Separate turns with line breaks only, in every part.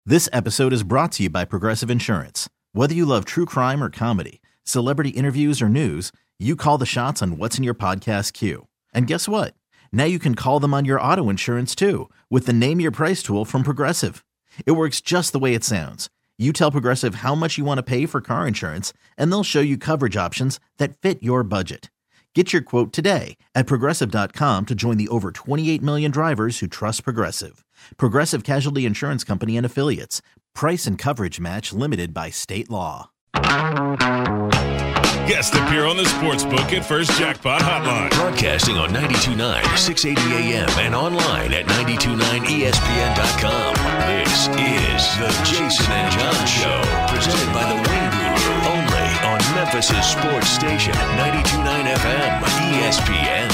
This episode is brought to you by Progressive Insurance. Whether you love true crime or comedy, celebrity interviews or news, you call the shots on what's in your podcast queue. And guess what? Now you can call them on your auto insurance too with the Name Your Price tool from Progressive. It works just the way it sounds. You tell Progressive how much you want to pay for car insurance, and they'll show you coverage options that fit your budget. Get your quote today at Progressive.com to join the over 28 million drivers who trust Progressive. Progressive Casualty Insurance Company and Affiliates. Price and coverage match limited by state law.
Guest appear on the Sportsbook at First Jackpot Hotline.
Broadcasting on 92.9, 680 AM and online at 929ESPN.com. This is the Jason and John Show, presented by the Wing Guru, only on Memphis' sports station, 92.9 FM, ESPN.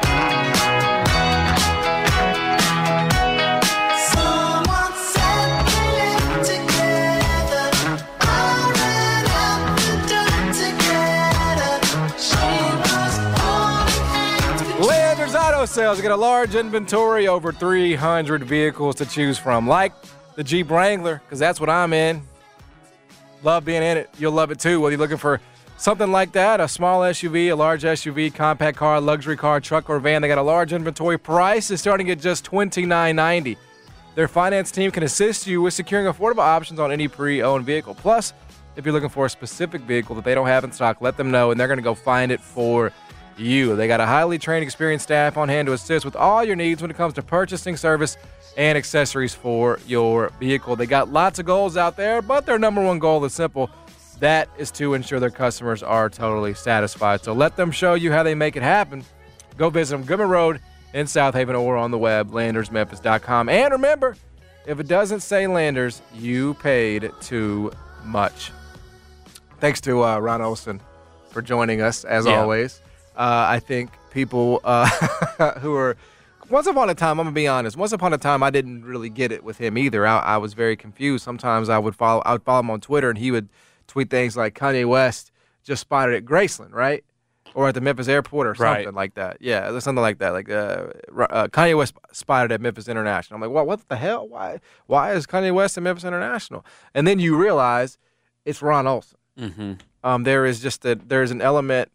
Auto Sales get a large inventory, over 300 vehicles to choose from, like the Jeep Wrangler, because that's what I'm in. Love being in it. You'll love it too. Whether you're looking for something like that, a small SUV, a large SUV, compact car, luxury car, truck, or van, they got a large inventory. Price is starting at just $29.90. Their finance team can assist you with securing affordable options on any pre-owned vehicle. Plus, if you're looking for a specific vehicle that they don't have in stock, let them know, and they're going to go find it for you. They got a highly trained, experienced staff on hand to assist with all your needs when it comes to purchasing, service, and accessories for your vehicle. They got lots of goals out there, but their number one goal is simple. That is to ensure their customers are totally satisfied. So let them show you how they make it happen. Go visit them, Goodman Road in South Haven, or on the web, landersmemphis.com. And remember, if it doesn't say Landers, you paid too much. Thanks to Ron Olson for joining us, as always. I think people who are once upon a time, I'm going to be honest, once upon a time I didn't really get it with him either. I was very confused. Sometimes I would follow him on Twitter, and he would tweet things like Kanye West just spotted at Graceland, right? Or at the Memphis airport or something like that. Yeah, something like that. Like Kanye West spotted at Memphis International. I'm like, well, what the hell? Why is Kanye West at Memphis International? And then you realize it's Ron Olson. Mm-hmm. There's an element.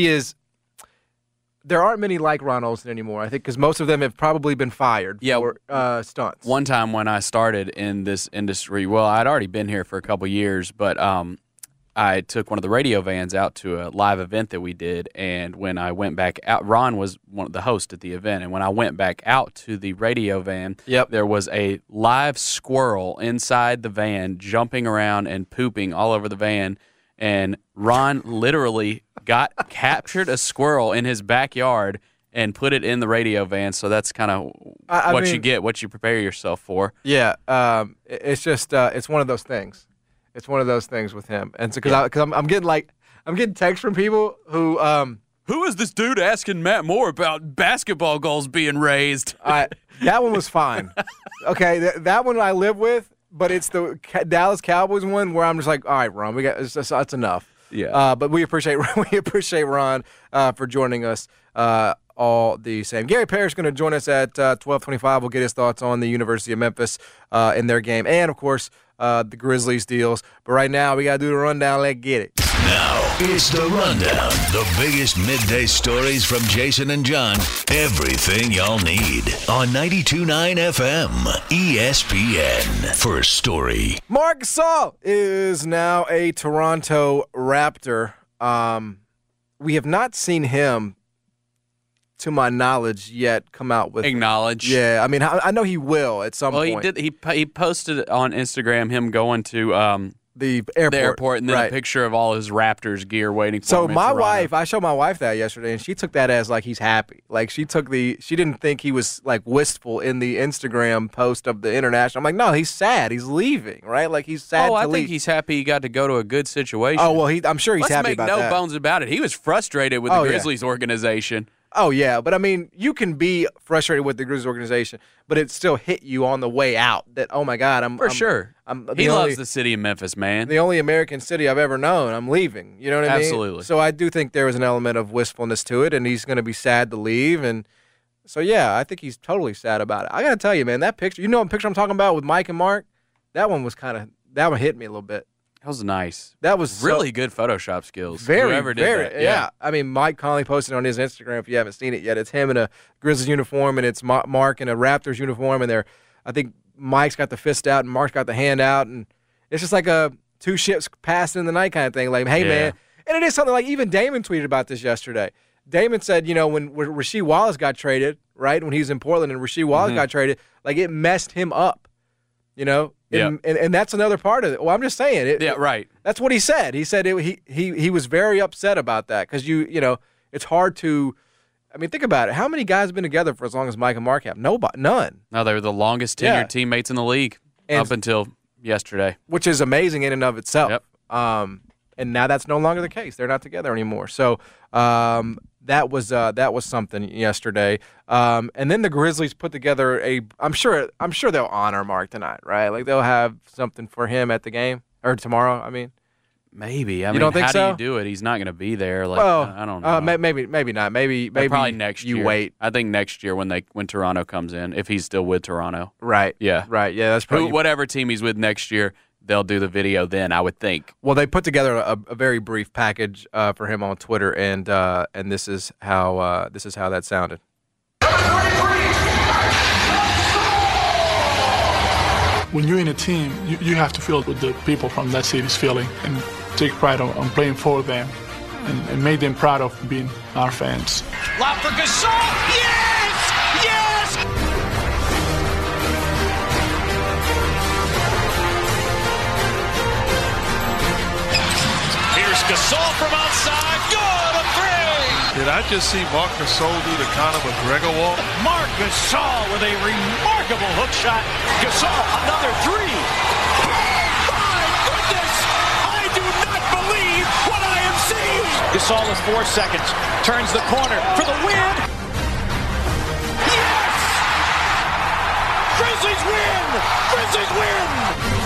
There aren't many like Ron Olson anymore, I think, because most of them have probably been fired for stunts.
One time when I started in this industry, well, I'd already been here for a couple years, but I took one of the radio vans out to a live event that we did, and when I went back out, Ron was one of the hosts at the event, and when I went back out to the radio van, there was a live squirrel inside the van jumping around and pooping all over the van, and Ron literally captured a squirrel in his backyard and put it in the radio van. So that's kind of you get, what you prepare yourself for. Yeah,
it's just it's one of those things. It's one of those things with him, and so because I'm getting texts from people who
is this dude asking Matt Moore about basketball goals being raised?
That one was fine. Okay, that one I live with. But it's the Dallas Cowboys one where I'm just like, all right, Ron, that's enough. Yeah. But we appreciate Ron for joining us all the same. Gary Parrish is going to join us at 12:25. We'll get his thoughts on the University of Memphis in their game, and of course the Grizzlies deals. But right now we got to do the rundown. Let's get it.
Now it's the rundown. The biggest midday stories from Jason and John. Everything y'all need on 92.9 FM ESPN. First story.
Marc Gasol is now a Toronto Raptor. We have not seen him, to my knowledge, yet come out with
acknowledge.
Yeah, I mean, I know he will at some point.
Well, he did. He posted on Instagram him going to
the airport,
and then a picture of all his Raptors gear waiting for him.
So my wife, I showed my wife that yesterday, and she took that as like he's happy. Like she didn't think he was like wistful in the Instagram post of the international. I'm like, no, he's sad. He's leaving, right? Like he's sad.
I think he's happy he got to go to a good situation.
Oh well, I'm sure he's happy about that.
Let's make no bones about it. He was frustrated with the Grizzlies organization.
Oh, yeah, but I mean, you can be frustrated with the Grizzlies organization, but it still hit you on the way out that, oh, my God.
He loves the city of Memphis, man.
The only American city I've ever known. I'm leaving. You know what I mean?
Absolutely.
So I do think there was an element of wistfulness to it, and he's going to be sad to leave. And so, yeah, I think he's totally sad about it. I got to tell you, man, that picture, you know what picture I'm talking about with Mike and Mark? That one hit me a little bit.
That was nice.
That was
really good Photoshop skills.
Very,
Whoever did
very,
that.
yeah. I mean, Mike Conley posted on his Instagram. If you haven't seen it yet, it's him in a Grizzlies uniform, and it's Mark in a Raptors uniform, and I think Mike's got the fist out and Mark's got the hand out, and it's just like a two ships passing in the night kind of thing. Like, hey, man. And it is something like even Damon tweeted about this yesterday. Damon said, when Rasheed Wallace got traded, right, when he was in Portland and Rasheed Wallace got traded, like it messed him up, And that's another part of it. Well, I'm just saying.
Right.
That's what he said. He said he was very upset about that because, it's hard to – I mean, think about it. How many guys have been together for as long as Mike and Mark have? Nobody. None.
No, they were the longest tenured teammates in the league up until yesterday.
Which is amazing in and of itself.
Yep.
And now that's no longer the case. They're not together anymore. So that was something yesterday. And then the Grizzlies put together I'm sure they'll honor Mark tonight, right? Like they'll have something for him at the game or tomorrow. I mean,
maybe.
You don't think
how
so?
do you do it? He's not going to be there. Like,
well,
I don't know.
Maybe not. Maybe
probably next year.
You wait.
I think next year when Toronto comes in, if he's still with Toronto.
Right.
Yeah.
Right. Yeah. That's probably
whatever team he's with next year. They'll do the video then, I would think.
Well, they put together a very brief package for him on Twitter, and this is how that sounded.
When you're in a team, you have to feel what the people from that city's feeling and take pride on playing for them and make them proud of being our fans.
Lob for Gasol! Yes! Yes! Here's Gasol from outside. Good, a three!
Did I just see Marc Gasol do the Conor McGregor walk?
Marc Gasol with a remarkable hook shot. Gasol, another three. My goodness! I do not believe what I am seeing! Gasol with 4 seconds. Turns the corner for the win. Yes! Grizzlies win! Grizzlies win!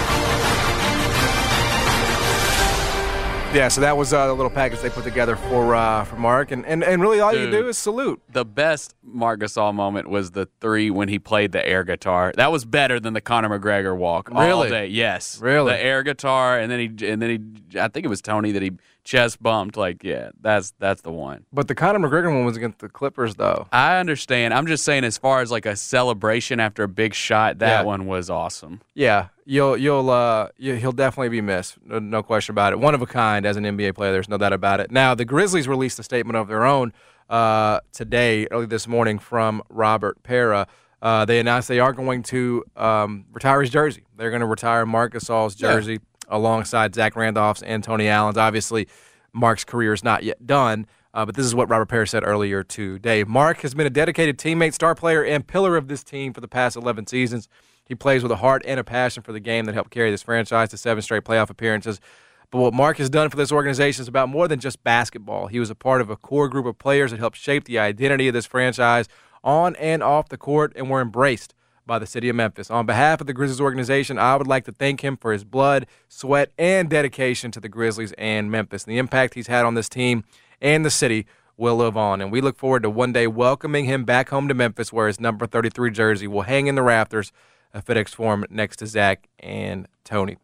Yeah, so that was the little package they put together for Mark, and really all you do is salute.
The best Marc Gasol moment was the three when he played the air guitar. That was better than the Conor McGregor walk.
Really?
All day. Yes.
Really?
The air guitar, and then he I think it was Tony that he chest bumped. Like, yeah, that's the one.
But the Conor McGregor one was against the Clippers, though.
I understand. I'm just saying, as far as like a celebration after a big shot, that one was awesome.
Yeah, he'll definitely be missed. No question about it. One of a kind as an NBA player. There's no doubt about it. Now, the Grizzlies released a statement of their own today, early this morning, from Robert Pera. They announced they are going to retire his jersey. They're going to retire Marc Gasol's jersey alongside Zach Randolph's and Tony Allen's. Obviously, Mark's career is not yet done, but this is what Robert Pera said earlier today. Mark has been a dedicated teammate, star player, and pillar of this team for the past 11 seasons. He plays with a heart and a passion for the game that helped carry this franchise to 7 straight playoff appearances. But what Mark has done for this organization is about more than just basketball. He was a part of a core group of players that helped shape the identity of this franchise on and off the court and were embraced by the city of Memphis. On behalf of the Grizzlies organization, I would like to thank him for his blood, sweat, and dedication to the Grizzlies and Memphis. The impact he's had on this team and the city will live on, and we look forward to one day welcoming him back home to Memphis, where his number 33 jersey will hang in the rafters at FedEx Forum next to Zach and Tony.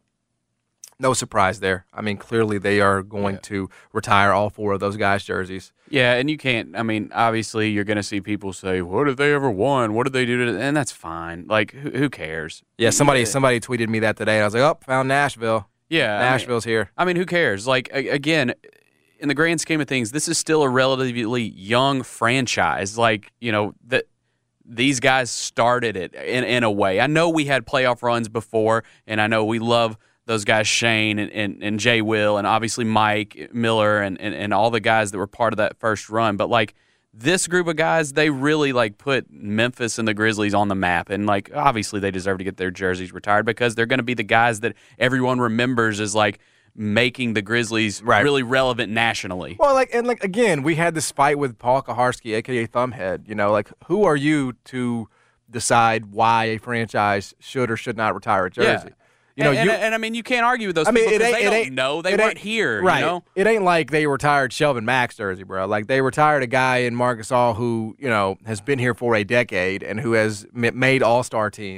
No surprise there. I mean, clearly they are going to retire all 4 of those guys' jerseys.
Yeah, and you can't, I mean, obviously you're going to see people say, what if they ever won? What did they do to, and that's fine. Like, who cares?
Yeah, somebody tweeted me that today, and I was like, oh, found Nashville.
Yeah.
Nashville's here.
I mean, who cares? Like, again, in the grand scheme of things, this is still a relatively young franchise. Like, that these guys started it in a way. I know we had playoff runs before, and I know we love those guys, Shane and Jay Will, and obviously Mike Miller and all the guys that were part of that first run. But, like, this group of guys, they really, like, put Memphis and the Grizzlies on the map. And, like, obviously they deserve to get their jerseys retired because they're going to be the guys that everyone remembers as, like, making the Grizzlies really relevant nationally.
Well, again, we had this fight with Paul Kaharski, a.k.a. Thumbhead. Like, who are you to decide why a franchise should or should not retire a jersey?
Yeah. And I mean, you can't argue with those people because they don't know. They weren't here,
right. It ain't like they retired Shelvin Mack's jersey, bro. Like, they retired a guy in Marc Gasol who, has been here for a decade and who has made all-star teams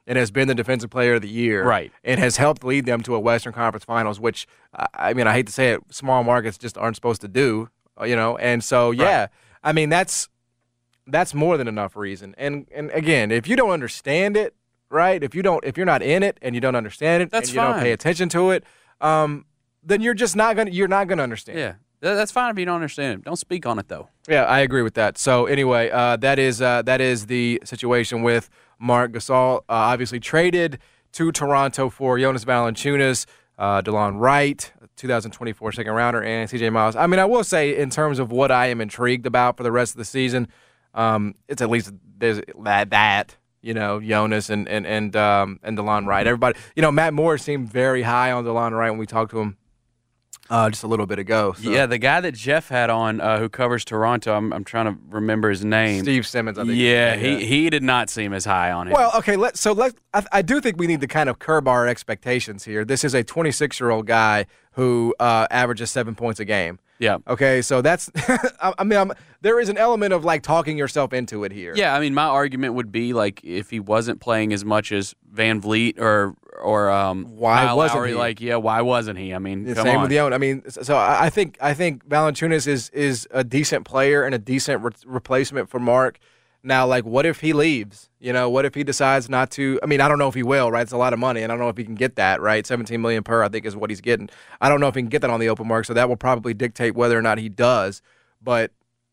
and has been the Defensive Player of the Year.
Right.
And has helped lead them to a Western Conference Finals, which, I mean, I hate to say it, small markets just aren't supposed to do, And so, yeah, right. I mean, that's more than enough reason. And again, if you don't understand it, right, if you're not in it and you don't understand it
that's
and you
fine.
don't pay attention to it, then you're not going to understand.
Yeah. That's fine if you don't understand it. Don't speak on it, though.
Yeah, I agree with that. So anyway, that is the situation with Marc Gasol. Obviously traded to Toronto for Jonas Valanciunas, DeLon Wright, 2024 second rounder, and C.J. Miles. I mean, I will say in terms of what I am intrigued about for the rest of the season, it's at least there's that. Jonas and DeLon Wright. Everybody, Matt Moore seemed very high on DeLon Wright when we talked to him just a little bit ago. So.
Yeah, the guy that Jeff had on who covers Toronto, I'm trying to remember his name.
Steve Simmons, I think.
Yeah, he did not seem as high on him.
Well, okay, I do think we need to kind of curb our expectations here. This is a 26-year-old guy who averages 7 points a game.
Yeah.
Okay, so that's there is an element of talking yourself into it here.
Yeah, I mean, my argument would be if he wasn't playing as much as Van Vliet or
why
Kyle
wasn't
Lowry,
he?
Why wasn't he? I mean, come
same
on.
with Jonas. I mean, so I think Valanciunas is a decent player and a decent replacement for Mark. Now, what if he leaves? What if he decides not to? I mean, I don't know if he will, right? It's a lot of money, and I don't know if he can get that, right? $17 million per, I think, is what he's getting. I don't know if he can get that on the open market, so that will probably dictate whether or not he does. But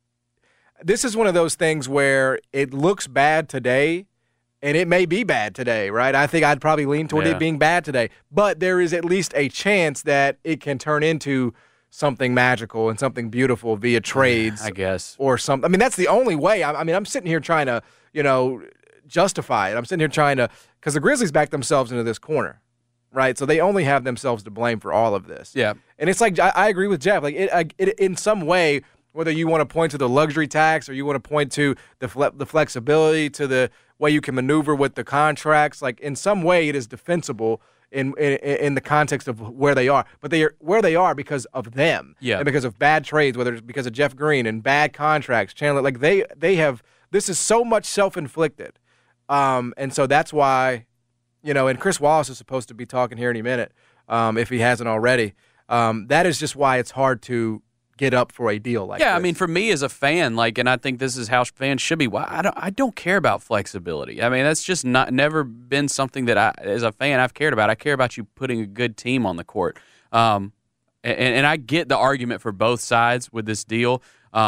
this is one of those things where it looks bad today, and it may be bad today, right? I think I'd probably lean toward it being bad today. But there is at least a chance that it can turn into something magical and something beautiful via trades,
I guess,
or something. I mean, that's the only way. I mean, I'm sitting here trying to, justify it. I'm sitting here trying to, because the Grizzlies backed themselves into this corner, right? So they only have themselves to blame for all of this.
Yeah,
and it's I agree with Jeff. It in some way, whether you want to point to the luxury tax or you want to point to the flexibility, to the way you can maneuver with the contracts, in some way it is defensible. In the context of where they are, but they are where they are because of them, and because of bad trades, whether it's because of Jeff Green and bad contracts, Chandler. They have, this is so much self-inflicted, and so that's why, and Chris Wallace is supposed to be talking here any minute, if he hasn't already. That is just why it's hard to get up for a deal like this.
Yeah, I mean, for me as a fan, and I think this is how fans should be. I don't care about flexibility. I mean, that's just never been something that I, as a fan, I've cared about. I care about you putting a good team on the court. And I get the argument for both sides with this deal.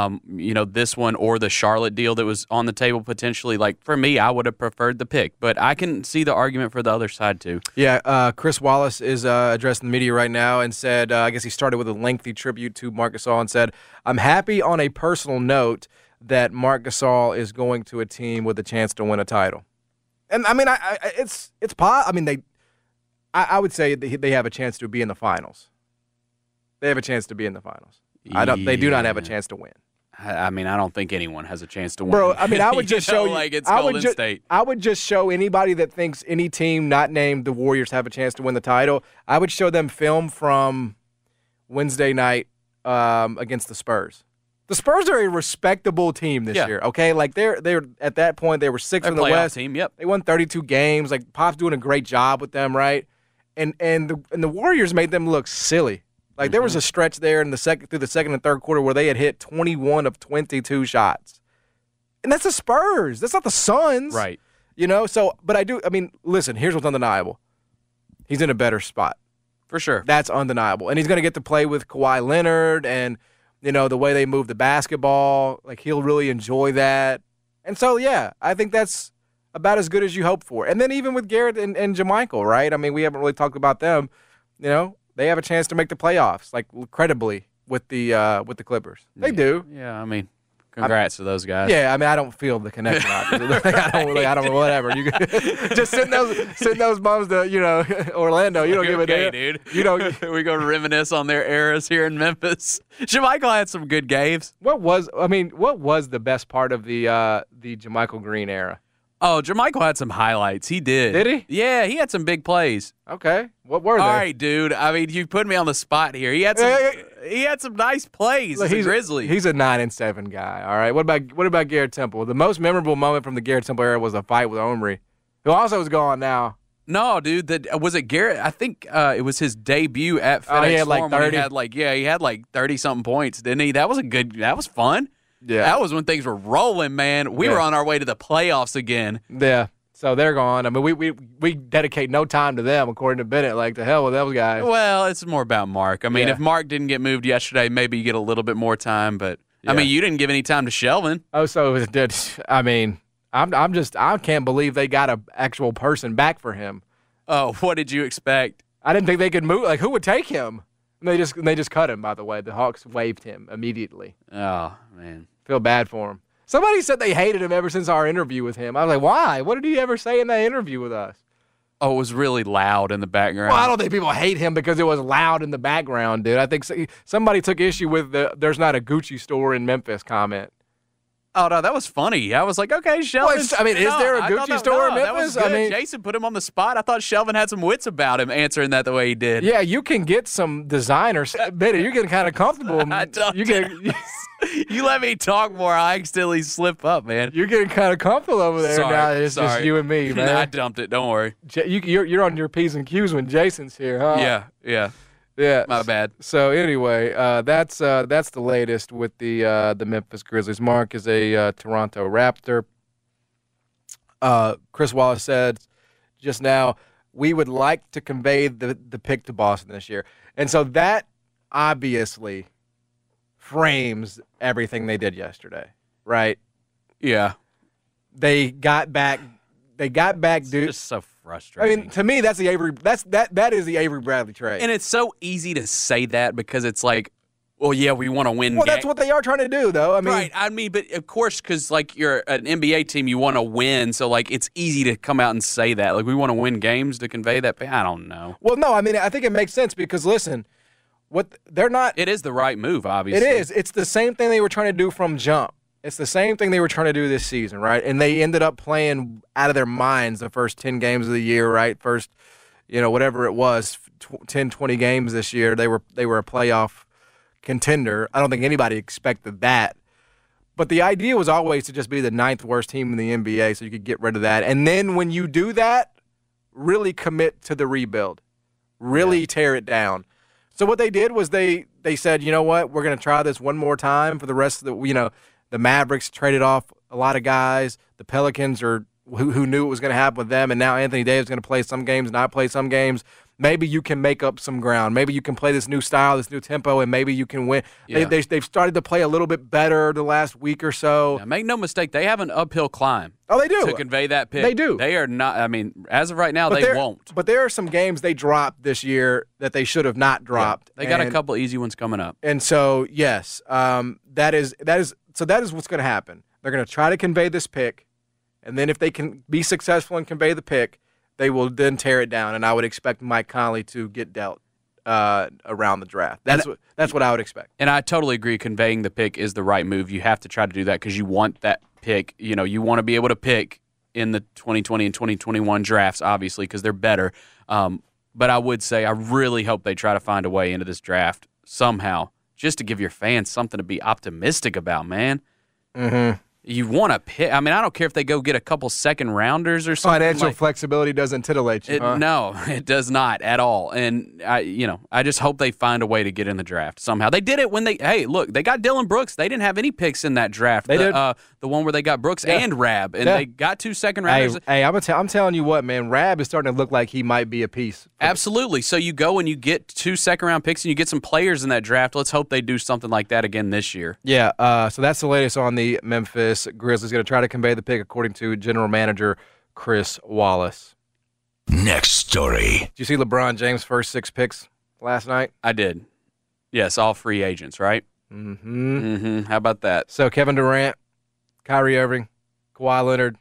This one or the Charlotte deal that was on the table potentially. For me, I would have preferred the pick, but I can see the argument for the other side too.
Yeah, Chris Wallace is addressing the media right now and said, I guess he started with a lengthy tribute to Marc Gasol and said, "I'm happy on a personal note that Marc Gasol is going to a team with a chance to win a title." And I mean, I would say they have a chance to be in the finals. They have a chance to be in the finals. They do not have a chance to win.
I mean, I don't think anyone has a chance to win.
Bro, I mean, I would just show you.
It's Golden State.
I would just show anybody that thinks any team not named the Warriors have a chance to win the title, I would show them film from Wednesday night against the Spurs. The Spurs are a respectable team this year, okay? They're at that point, they were sixth in the West.
Team, yep.
They won 32 games. Pop's doing a great job with them, right? And the Warriors made them look silly. There was a stretch there through the second and third quarter where they had hit 21 of 22 shots. And that's the Spurs. That's not the Suns.
Right.
Listen, here's what's undeniable. He's in a better spot.
For sure.
That's undeniable. And he's going to get to play with Kawhi Leonard and, the way they move the basketball. He'll really enjoy that. And so, yeah, I think that's about as good as you hope for. And then even with Garrett and JaMychal, right? I mean, we haven't really talked about them, They have a chance to make the playoffs, credibly, with the Clippers. They do.
Yeah, I mean, congrats to those guys.
Yeah, I mean, I don't feel the connection. I don't. Whatever. You just send those bums to Orlando. You don't give a damn,
dude.
You don't.
We go reminisce on their eras here in Memphis. JaMychal had some good games.
What was the best part of the JaMychal Green era?
Oh, JaMychal had some highlights. He did.
Did he?
Yeah, he had some big plays.
Okay. What were they?
All right, dude. I mean, you put me on the spot here. He had some nice plays as a Grizzly.
He's a 9-7 guy, all right? What about Garrett Temple? The most memorable moment from the Garrett Temple era was a fight with Omri. who also is gone now.
No, dude. Was it Garrett? I think it was his debut at FedEx
he had like
Forum when
30.
he had like 30-something points, didn't he? That was fun.
Yeah.
That was when things were rolling, man. We were on our way to the playoffs again.
Yeah. So they're gone. I mean, we dedicate no time to them, according to Bennett. Like, the hell with those guys.
Well, it's more about Mark. I mean, if Mark didn't get moved yesterday, maybe you get a little bit more time. But, I mean, you didn't give any time to Shelvin.
Oh, so it did. I mean, I can't believe they got an actual person back for him.
Oh, what did you expect?
I didn't think they could move. Like, who would take him? And they just cut him, by the way. The Hawks waived him immediately.
Oh, man.
Feel bad for him. Somebody said they hated him ever since our interview with him. I was like, why? What did he ever say in that interview with us?
Oh, it was really loud in the background.
Well, I don't think people hate him because it was loud in the background, dude. I think somebody took issue with there's not a Gucci store in Memphis comment.
Oh, no, that was funny. I was like, okay, Shelvin.
Is there a Gucci store in Memphis?
That was good. Jason put him on the spot. I thought Shelvin had some wits about him answering that the way he did.
Yeah, you can get some designers. Benny, you're getting kind of comfortable.
You let me talk more, I accidentally slip up, man.
You're getting kind of comfortable over there now. It's just you and me, man.
I dumped it. Don't worry.
You're on your P's and Q's when Jason's here, huh? Yeah.
My bad.
So anyway, that's the latest with the Memphis Grizzlies. Mark is a Toronto Raptor. Chris Wallace said just now, we would like to convey the pick to Boston this year, and so that obviously frames everything they did yesterday, right?
Yeah.
They got back. Dude.
It's just so frustrating.
I mean, to me, that's the Avery. That is the Avery Bradley trade.
And it's so easy to say that because it's like, well, yeah, we want to win.
Well, that's what they are trying to do, though. I mean,
right. I mean, but of course, because like you're an NBA team, you want to win. So like, it's easy to come out and say that. Like, we want to win games to convey that. I don't know.
Well, no, I mean, I think it makes sense because listen, they're not.
It is the right move, obviously.
It is. It's the same thing they were trying to do from jump. It's the same thing they were trying to do this season, right? And they ended up playing out of their minds the first 10 games of the year, right? First, whatever it was, 10, 20 games this year, they were a playoff contender. I don't think anybody expected that. But the idea was always to just be the 9th worst team in the NBA so you could get rid of that. And then when you do that, really commit to the rebuild. Really tear it down. So what they did was they said, you know what, we're going to try this one more time for the rest of the Mavericks traded off a lot of guys. The Pelicans are who knew what was going to happen with them, and now Anthony Davis is going to play some games, not play some games. Maybe you can make up some ground. Maybe you can play this new style, this new tempo, and maybe you can win. Yeah. They've started to play a little bit better the last week or so.
Yeah, make no mistake, they have an uphill climb.
Oh, they do.
To convey that pick.
They do.
They are not, I mean, as of right now, they won't.
But there are some games they dropped this year that they should have not dropped.
Yeah, they got a couple easy ones coming up.
And so, yes, that is what's going to happen. They're going to try to convey this pick, and then if they can be successful and convey the pick, they will then tear it down. And I would expect Mike Conley to get dealt around the draft. That's what I would expect.
And I totally agree. Conveying the pick is the right move. You have to try to do that because you want that pick. You want to be able to pick in the 2020 and 2021 drafts, obviously, because they're better. But I would say I really hope they try to find a way into this draft somehow, just to give your fans something to be optimistic about, man.
Mm-hmm.
You want to pick. I mean, I don't care if they go get a couple second rounders or something.
Financial flexibility doesn't titillate you, huh?
No, it does not at all. And I just hope they find a way to get in the draft somehow. They did it when they got Dylan Brooks. They didn't have any picks in that draft.
They did.
The one where they got Brooks and Rab, and they got 2 second rounders.
Hey, I'm telling you what, man. Rab is starting to look like he might be a piece.
Absolutely. So you go and you get 2 second round picks and you get some players in that draft. Let's hope they do something like that again this year.
Yeah. So that's the latest on the Memphis Grizzlies. Going to try to convey the pick, according to General Manager Chris Wallace.
Next story.
Did you see LeBron James' first 6 picks last night?
I did. Yes, all free agents, right?
Mm-hmm.
Mm-hmm. How about that?
So Kevin Durant, Kyrie Irving, Kawhi Leonard,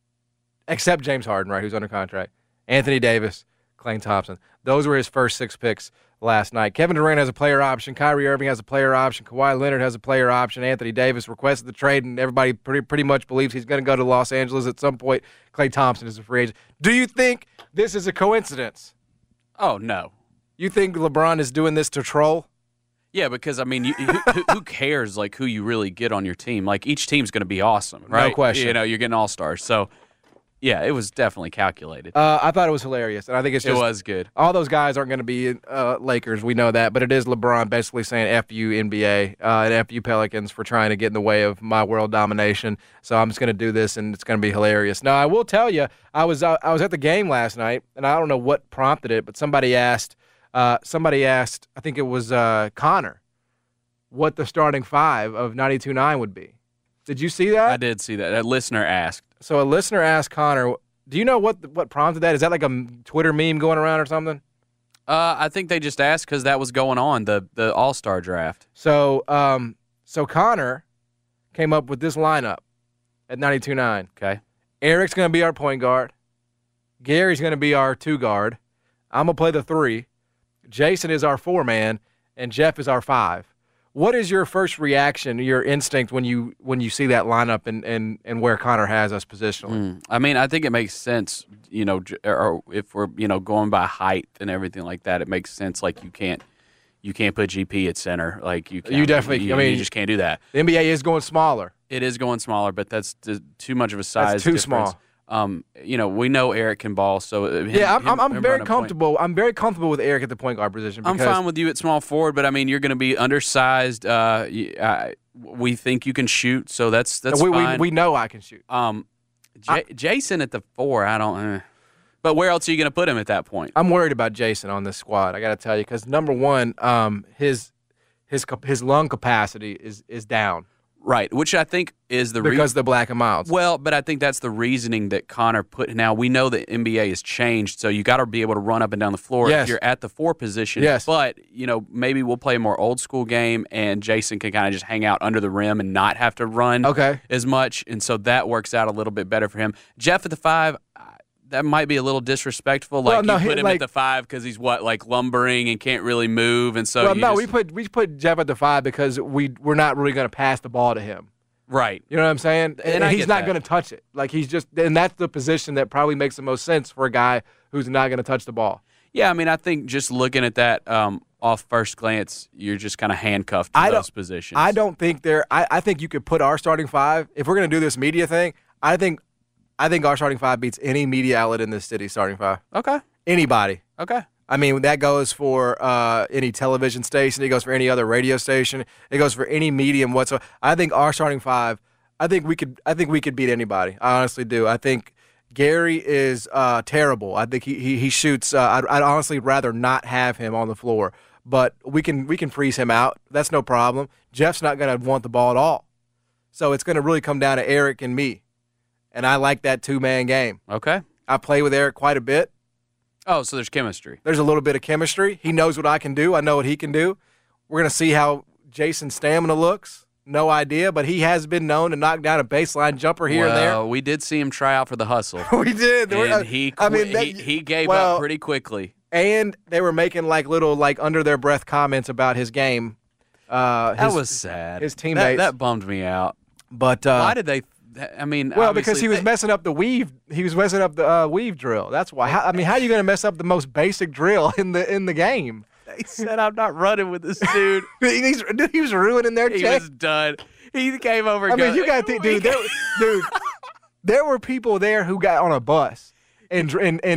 except James Harden, right, who's under contract, Anthony Davis, Klay Thompson. Those were his first 6 picks last night. Kevin Durant has a player option. Kyrie Irving has a player option. Kawhi Leonard has a player option. Anthony Davis requested the trade, and everybody pretty much believes he's going to go to Los Angeles at some point. Klay Thompson is a free agent. Do you think this is a coincidence?
Oh, no.
You think LeBron is doing this to troll?
Yeah, because, I mean, who cares, like, who you really get on your team? Like, each team's going to be awesome, right?
No question.
You're getting all-stars. So, Yeah, it was definitely calculated.
I thought it was hilarious, and I think it's
It
just
was good.
all those guys aren't going to be Lakers. We know that, but it is LeBron basically saying "F you NBA" and "F you Pelicans" for trying to get in the way of my world domination. So I'm just going to do this, and it's going to be hilarious. Now I will tell you, I was at the game last night, and I don't know what prompted it, but somebody asked, I think it was Connor, what the starting five of 92.9 would be. Did you see that?
I did see that. A listener asked.
So a listener asked Connor, do you know what prompted that? Is that like a Twitter meme going around or something?
I think they just asked because that was going on, the All-Star draft.
So Connor came up with this lineup at 92.9.
Okay.
Eric's going to be our point guard. Gary's going to be our 2 guard. I'm going to play the 3. Jason is our 4-man, and Jeff is our 5. What is your first reaction, your instinct when you see that lineup and where Connor has us positionally?
I mean, I think it makes sense, or if we're, going by height and everything like that, it makes sense. Like you can't put GP at center. Like you definitely, you just can't do that.
The NBA is going smaller.
It is going smaller, but that's too much of a size
That's too
difference.
small.
We know Eric can ball, so
I'm very comfortable. I'm very comfortable with Eric at the point guard position.
I'm fine with you at small forward, but I mean you're going to be undersized. We think you can shoot, so that's fine.
We know I can shoot.
Jason at the 4, I don't. But where else are you going to put him at that point?
I'm worried about Jason on this squad. I got to tell you, because number one, his lung capacity is down.
Right, which I think is the
because the black and milds.
Well, but I think that's the reasoning that Connor put. Now we know the NBA has changed, so you got to be able to run up and down the floor if you're at the 4 position.
Yes.
But maybe we'll play a more old school game, and Jason can kind of just hang out under the rim and not have to run as much, and so that works out a little bit better for him. Jeff at the 5. That might be a little disrespectful. Like you put him at the 5 because he's lumbering and can't really move, and so.
We put Jeff at the 5 because we're not really going to pass the ball to him.
Right.
You know what I'm saying?
And
he's not going to touch it. Like and that's the position that probably makes the most sense for a guy who's not going to touch the ball.
Yeah, I mean, I think just looking at that off first glance, you're just kind of handcuffed to those positions.
I don't think I think you could put our starting 5 if we're going to do this media thing. I think our starting 5 beats any media outlet in this city starting 5.
Okay.
Anybody.
Okay.
I mean, that goes for any television station. It goes for any other radio station. It goes for any medium whatsoever. I think our starting 5, I think we could beat anybody. I honestly do. I think Gary is terrible. I think he shoots. I'd honestly rather not have him on the floor. But we can freeze him out. That's no problem. Jeff's not going to want the ball at all. So it's going to really come down to Eric and me. And I like that 2-man game.
Okay.
I play with Eric quite a bit.
Oh, so there's chemistry.
There's a little bit of chemistry. He knows what I can do. I know what he can do. We're going to see how Jason's stamina looks. No idea, but he has been known to knock down a baseline jumper here and there.
We did see him try out for the hustle.
We did.
And he gave up pretty quickly.
And they were making little under their breath comments about his game.
That was sad.
His teammates.
That bummed me out.
But
why did they? I mean,
because he was messing up the weave. He was messing up the weave drill. That's why. How are you going to mess up the most basic drill in the game?
They said I'm not running with this dude.
He was ruining their check.
He was done. He came over.
You got to think, dude. There were people there who got on a bus and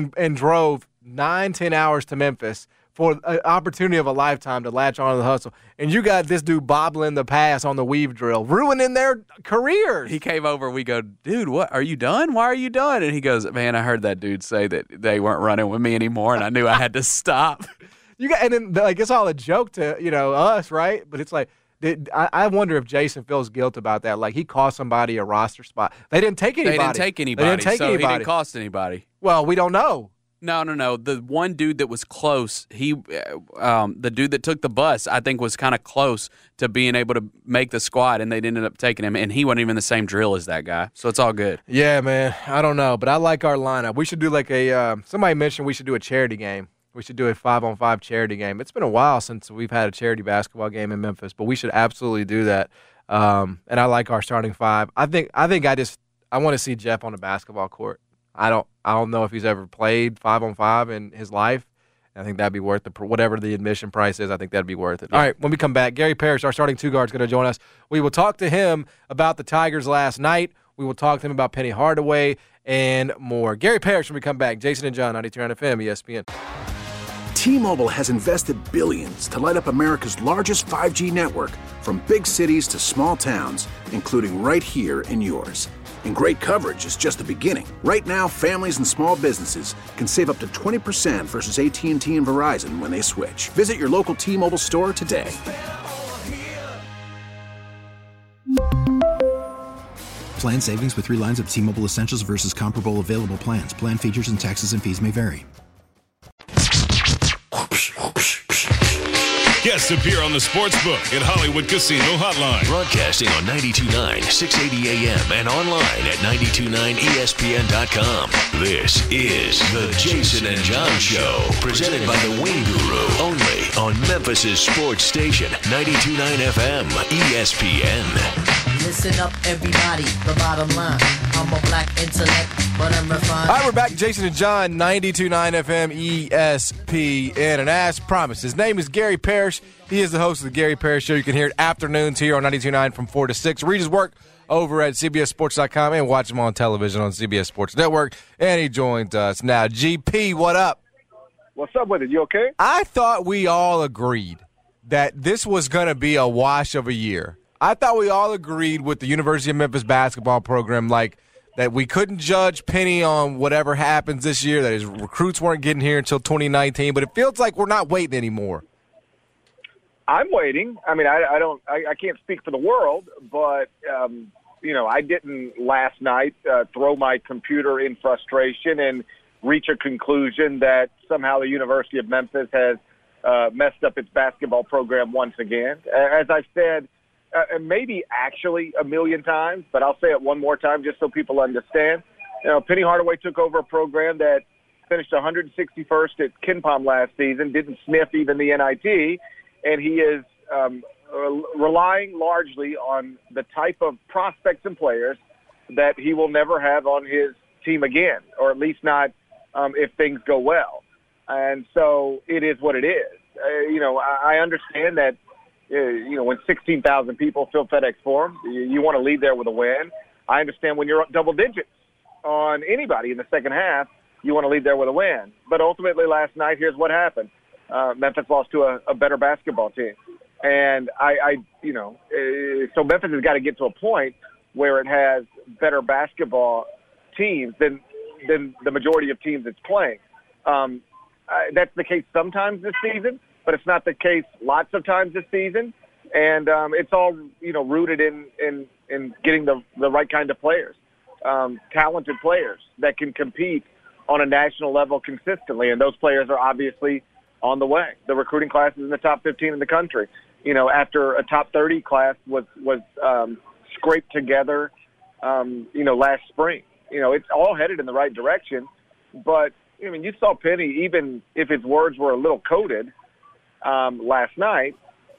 drove 9-10 hours to Memphis for an opportunity of a lifetime to latch onto the hustle. And you got this dude bobbling the pass on the weave drill, ruining their careers.
He came over. We go, dude, what? Are you done? Why are you done? And he goes, man, I heard that dude say that they weren't running with me anymore, and I knew I had to stop.
And then it's all a joke to us, right? But it's I wonder if Jason feels guilt about that. Like he cost somebody a roster spot. They didn't take anybody.
He didn't cost anybody.
Well, we don't know.
No. The one dude that was close, the dude that took the bus, I think was kind of close to being able to make the squad, and they ended up taking him, and he wasn't even the same drill as that guy. So it's all good.
Yeah, man. I don't know, but I like our lineup. We should do somebody mentioned we should do a charity game. We should do a 5-on-5 charity game. It's been a while since we've had a charity basketball game in Memphis, but we should absolutely do that. And I like our starting 5. I want to see Jeff on the basketball court. I don't know if he's ever played 5-on-5 in his life. I think that'd be worth whatever the admission price is. I think that'd be worth it. Yeah. All right, when we come back, Gary Parrish, our starting 2 guard, is going to join us. We will talk to him about the Tigers last night. We will talk to him about Penny Hardaway and more. Gary Parrish when we come back. Jason and John, 92.9 FM, ESPN.
T-Mobile has invested billions to light up America's largest 5G network, from big cities to small towns, including right here in yours. And great coverage is just the beginning. Right now, families and small businesses can save up to 20% versus AT&T and Verizon when they switch. Visit your local T-Mobile store today.
Plan savings with 3 lines of T-Mobile Essentials versus comparable available plans. Plan features and taxes and fees may vary.
Guests appear on the Sportsbook at Hollywood Casino Hotline.
Broadcasting on 92.9, 680 AM and online at 929ESPN.com. This is the Jason and John Show, presented by the Wing Guru, only on Memphis' sports station, 92.9 FM, ESPN.
Listen up, everybody, the bottom line. I'm a black intellect, but I'm refined.
All right, we're back. Jason and John, 92.9 FM, ESPN. And as promised, his name is Gary Parrish. He is the host of the Gary Parrish Show. You can hear it afternoons here on 92.9 from 4 to 6. Read his work over at CBSSports.com and watch him on television on CBS Sports Network. And he joined us now. GP, what up?
What's up with it? You okay?
I thought we all agreed that this was going to be a wash of a year. I thought we all agreed with the University of Memphis basketball program, like that we couldn't judge Penny on whatever happens this year, that his recruits weren't getting here until 2019, but it feels like we're not waiting anymore.
I'm waiting. I mean, I can't speak for the world, but, I didn't last night throw my computer in frustration and reach a conclusion that somehow the University of Memphis has messed up its basketball program once again. As I've said, maybe actually a million times, but I'll say it one more time just so people understand. Penny Hardaway took over a program that finished 161st at KenPom last season, didn't sniff even the NIT, and he is relying largely on the type of prospects and players that he will never have on his team again, or at least not if things go well. And so it is what it is. I understand that when 16,000 people fill FedEx Forum, you want to lead there with a win. I understand when you're up double digits on anybody in the second half, you want to lead there with a win. But ultimately last night, here's what happened. Memphis lost to a better basketball team. And so Memphis has got to get to a point where it has better basketball teams than the majority of teams it's playing. That's the case sometimes this season, but it's not the case lots of times this season. And it's all, rooted in getting the right kind of players, talented players that can compete on a national level consistently. And those players are obviously on the way. The recruiting class is in the top 15 in the country. After a top 30 class was scraped together, last spring. It's all headed in the right direction. But, you saw Penny, even if his words were a little coded, last night,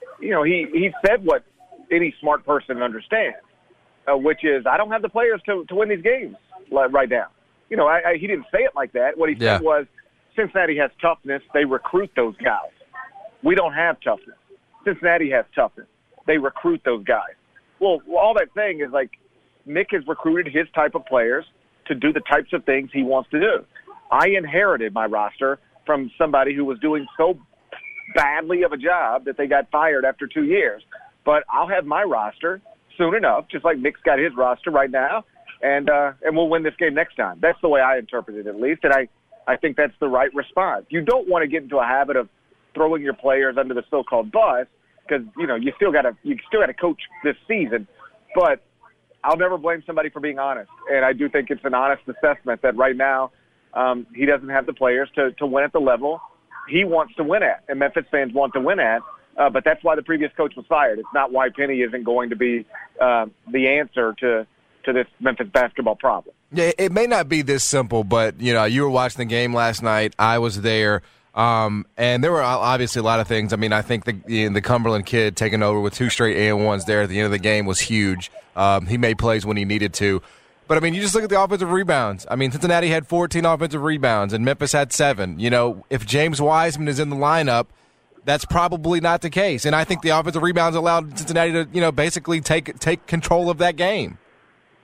he said what any smart person understands, which is I don't have the players to win these games right now. He didn't say it like that. What he said was Cincinnati has toughness. They recruit those guys. We don't have toughness. Cincinnati has toughness. They recruit those guys. Well, all that saying is like Nick has recruited his type of players to do the types of things he wants to do. I inherited my roster from somebody who was doing so badly of a job that they got fired after 2 years. But I'll have my roster soon enough, just like Nick's got his roster right now, and we'll win this game next time. That's the way I interpret it, at least, and I think that's the right response. You don't want to get into a habit of throwing your players under the so-called bus because you still got to coach this season. But I'll never blame somebody for being honest, and I do think it's an honest assessment that right now he doesn't have the players to win at the level he wants to win at, and Memphis fans want to win at. But that's why the previous coach was fired. It's not why Penny isn't going to be the answer to this Memphis basketball problem.
Yeah, it may not be this simple, but, you were watching the game last night. I was there, and there were obviously a lot of things. I mean, I think the Cumberland kid taking over with 2 straight and-1s there at the end of the game was huge. He made plays when he needed to. But, I mean, you just look at the offensive rebounds. I mean, Cincinnati had 14 offensive rebounds, and Memphis had 7. If James Wiseman is in the lineup, that's probably not the case. And I think the offensive rebounds allowed Cincinnati to, basically take control of that game.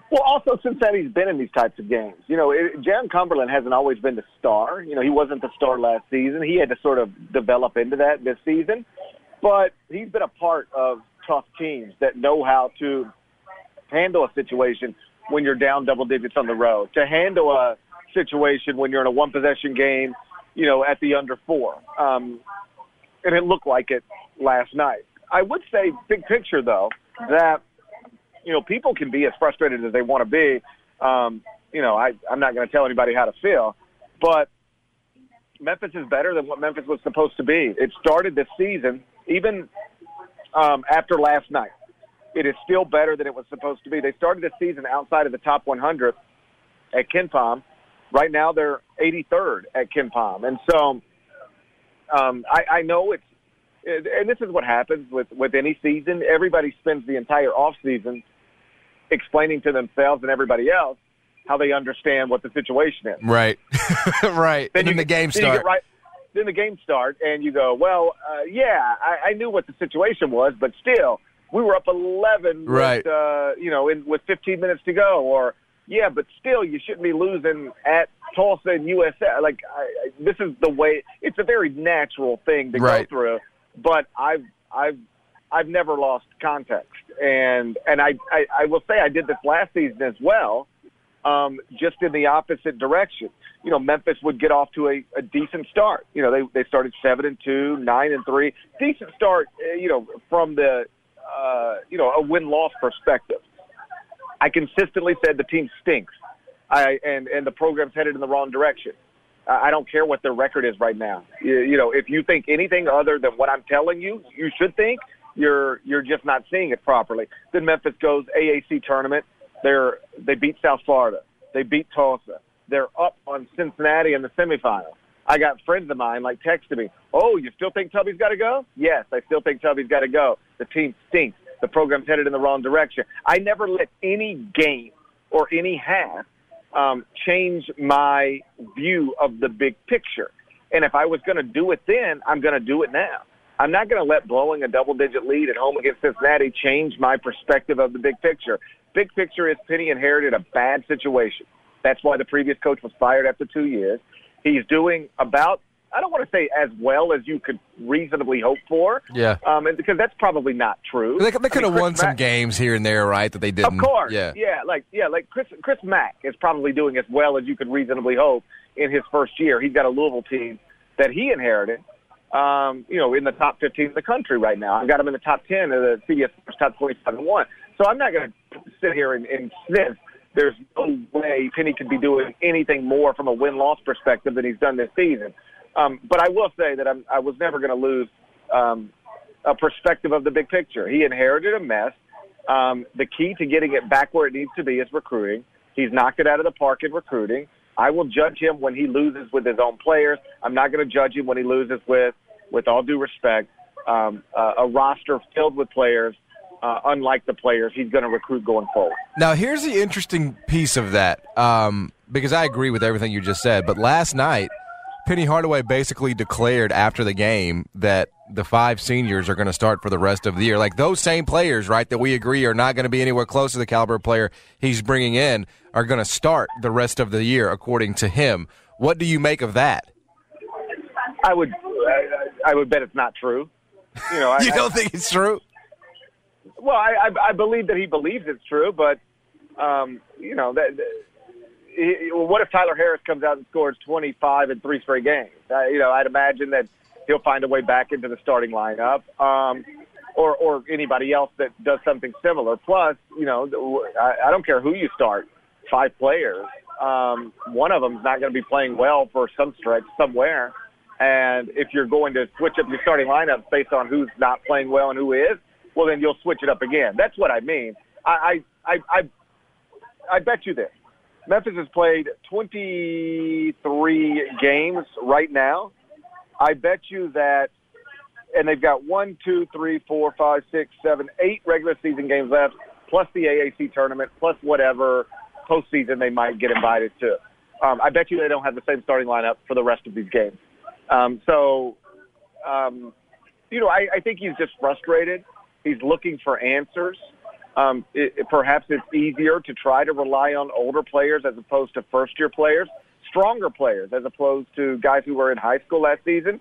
Well, also Cincinnati's been in these types of games. Jaron Cumberland hasn't always been the star. He wasn't the star last season. He had to sort of develop into that this season. But he's been a part of tough teams that know how to handle a situation when you're down double digits on the road, to handle a situation when you're in a one-possession game, at the under 4. And it looked like it last night. I would say, big picture, though, that people can be as frustrated as they want to be. I'm not going to tell anybody how to feel, but Memphis is better than what Memphis was supposed to be. It started this season, even after last night. It is still better than it was supposed to be. They started this season outside of the top 100 at KenPom. Right now they're 83rd at KenPom. And so I know and this is what happens with any season. Everybody spends the entire offseason explaining to themselves and everybody else how they understand what the situation is.
Right. Right. Then the game starts.
Then the game starts, and you go, well, I knew what the situation was, but still, we were up 11
right.
with 15 minutes to go. Or, but still, you shouldn't be losing at Tulsa and USA. This is the way – it's a very natural thing to go through. But I've never lost context, and I will say I did this last season as well, just in the opposite direction. Memphis would get off to a decent start. They started 7-2, 9-3, decent start. From the a win-loss perspective. I consistently said the team stinks, and the program's headed in the wrong direction. I don't care what their record is right now. If you think anything other than what I'm telling you, you should think, you're just not seeing it properly. Then Memphis goes AAC tournament. They beat South Florida. They beat Tulsa. They're up on Cincinnati in the semifinal. I got friends of mine texting me, "Oh, you still think Tubby's got to go?" Yes, I still think Tubby's got to go. The team stinks. The program's headed in the wrong direction. I never let any game or any half change my view of the big picture. And if I was going to do it then, I'm going to do it now. I'm not going to let blowing a double-digit lead at home against Cincinnati change my perspective of the big picture. Big picture is Penny inherited a bad situation. That's why the previous coach was fired after 2 years. He's doing about, I don't want to say as well as you could reasonably hope for.
Yeah.
And because that's probably not true.
They could have won some games here and there, right, that they didn't.
Of course.
Yeah.
Chris Mack is probably doing as well as you could reasonably hope in his first year. He's got a Louisville team that he inherited, in the top 15 in the country right now. I've got him in the top 10 of the CBS top 27-1. So I'm not going to sit here and sniff. There's no way Penny could be doing anything more from a win-loss perspective than he's done this season. But I will say that I was never going to lose a perspective of the big picture. He inherited a mess. The key to getting it back where it needs to be is recruiting. He's knocked it out of the park in recruiting. I will judge him when he loses with his own players. I'm not going to judge him when he loses with all due respect, a roster filled with players, unlike the players he's going to recruit going forward.
Now, here's the interesting piece of that, because I agree with everything you just said, but last night, Penny Hardaway basically declared after the game that the 5 seniors are going to start for the rest of the year. Like those same players, right, that we agree are not going to be anywhere close to the caliber of player he's bringing in are going to start the rest of the year, according to him. What do you make of that?
I would bet it's not true.
You don't think it's true?
Well, I believe that he believes it's true, but what if Tyler Harris comes out and scores 25 in 3 straight games? I'd imagine that he'll find a way back into the starting lineup, or anybody else that does something similar. Plus, I don't care who you start, 5 players. One of them is not going to be playing well for some stretch somewhere. And if you're going to switch up your starting lineup based on who's not playing well and who is, well, then you'll switch it up again. That's what I mean. I bet you this. Memphis has played 23 games right now. I bet you that, and they've got 1, 2, 3, 4, 5, 6, 7, 8 regular season games left, plus the AAC tournament, plus whatever postseason they might get invited to. I bet you they don't have the same starting lineup for the rest of these games. I think he's just frustrated. He's looking for answers. Perhaps it's easier to try to rely on older players as opposed to first-year players, stronger players as opposed to guys who were in high school last season.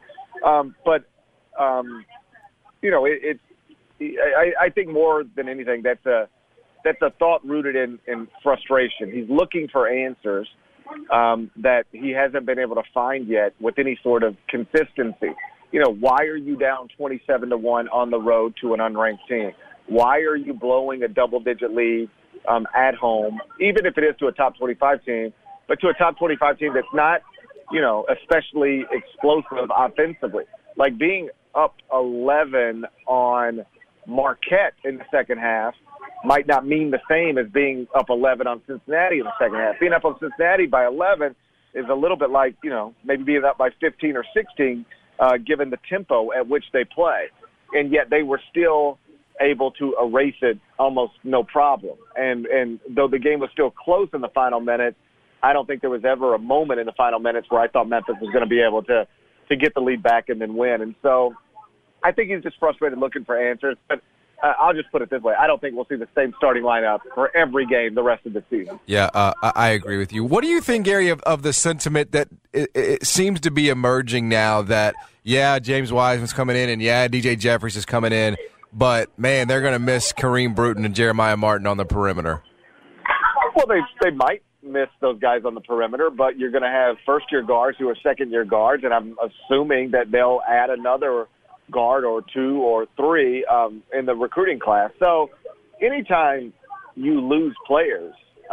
I think more than anything that's a thought rooted in frustration. He's looking for answers that he hasn't been able to find yet with any sort of consistency. Why are you down 27-1 on the road to an unranked team? Why are you blowing a double-digit lead at home, even if it is to a top 25 team, but to a top 25 team that's not, especially explosive offensively? Like being up 11 on Marquette in the second half might not mean the same as being up 11 on Cincinnati in the second half. Being up on Cincinnati by 11 is a little bit like, maybe being up by 15 or 16, given the tempo at which they play. And yet they were still able to erase it almost no problem. And though the game was still close in the final minutes, I don't think there was ever a moment in the final minutes where I thought Memphis was going to be able to get the lead back and then win. And so I think he's just frustrated looking for answers. But I'll just put it this way. I don't think we'll see the same starting lineup for every game the rest of the season.
Yeah, I agree with you. What do you think, Gary, of the sentiment that it seems to be emerging now that, James Wiseman's coming in and, DJ Jeffries is coming in, but, man, they're going to miss Kareem Bruton and Jeremiah Martin on the perimeter?
Well, they might miss those guys on the perimeter, but you're going to have first-year guards who are second-year guards, and I'm assuming that they'll add another guard or two or three in the recruiting class. So anytime you lose players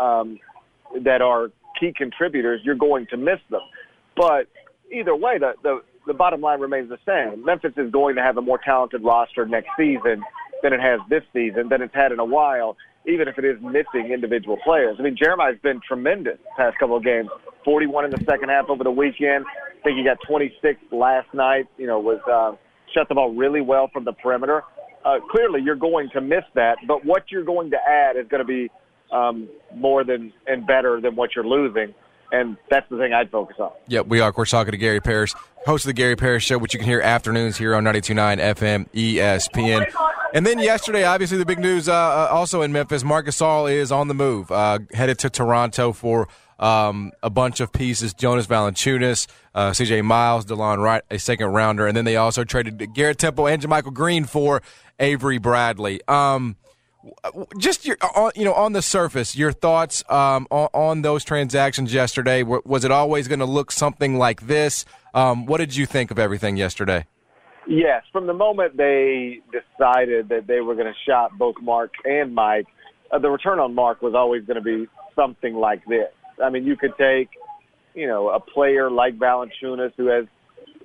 that are key contributors, you're going to miss them. But either way, the bottom line remains the same. Memphis is going to have a more talented roster next season than it has this season, than it's had in a while, even if it is missing individual players. I mean, Jeremiah's been tremendous the past couple of games. 41 in the second half over the weekend. I think he got 26 last night, shut the ball really well from the perimeter. Clearly, you're going to miss that, but what you're going to add is going to be more than and better than what you're losing, and that's the thing I'd focus on.
Yep, we are. Of course, talking to Gary Parrish, host of the Gary Parrish Show, which you can hear afternoons here on 92.9 FM ESPN. And then yesterday, obviously, the big news also in Memphis, Marc Gasol is on the move, headed to Toronto for a bunch of pieces. Jonas Valanciunas, C.J. Miles, DeLon Wright, a second-rounder. And then they also traded Garrett Temple and JaMychal Green for Avery Bradley. Just on the surface, your thoughts on those transactions yesterday. Was it always going to look something like this? What did you think of everything yesterday?
Yes, from the moment they decided that they were going to shop both Mark and Mike, the return on Mark was always going to be something like this. I mean, you could take, a player like Valanciunas who has,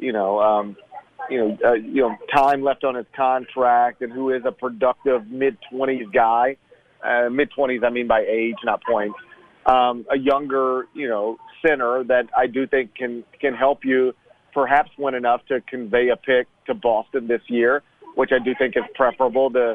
time left on his contract and who is a productive mid-20s guy. Mid-20s, I mean by age, not points. A younger, center that I do think can help you perhaps win enough to convey a pick to Boston this year, which I do think is preferable to